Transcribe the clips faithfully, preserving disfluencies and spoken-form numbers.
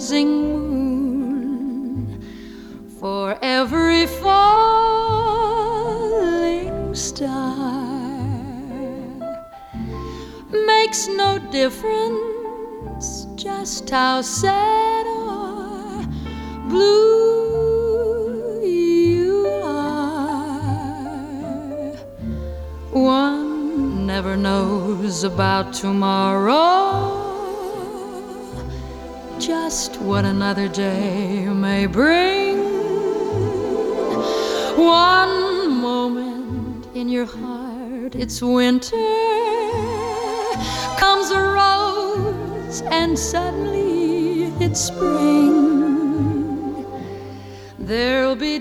moon, for every falling star makes no difference just how sad or blue you are. One never knows about tomorrow, just what another day may bring. One moment in your heart it's winter, comes a rose and suddenly it's spring. There'll be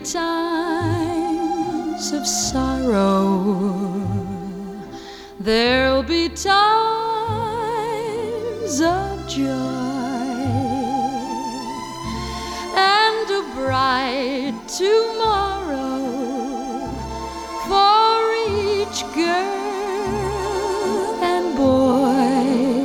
times of sorrow, there'll be times of joy, and a bright tomorrow for each girl and boy.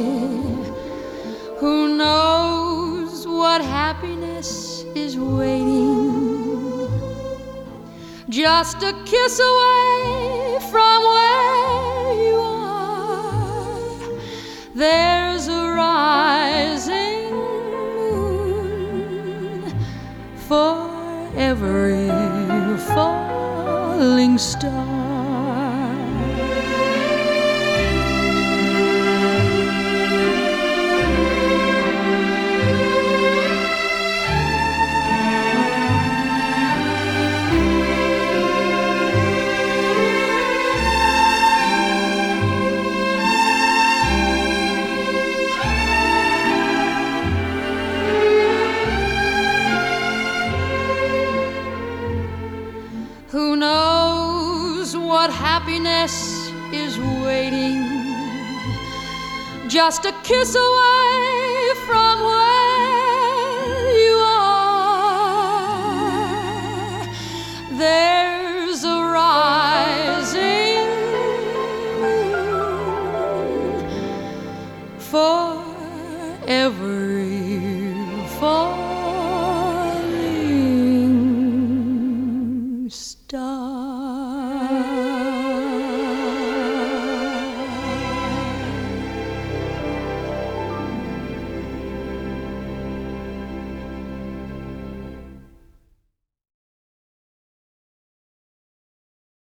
Who knows what happiness is waiting, just a kiss away from where you are. There's a rising moon for every falling star. Who knows what happiness is waiting, just a kiss away from where you are. There's a rising moon for every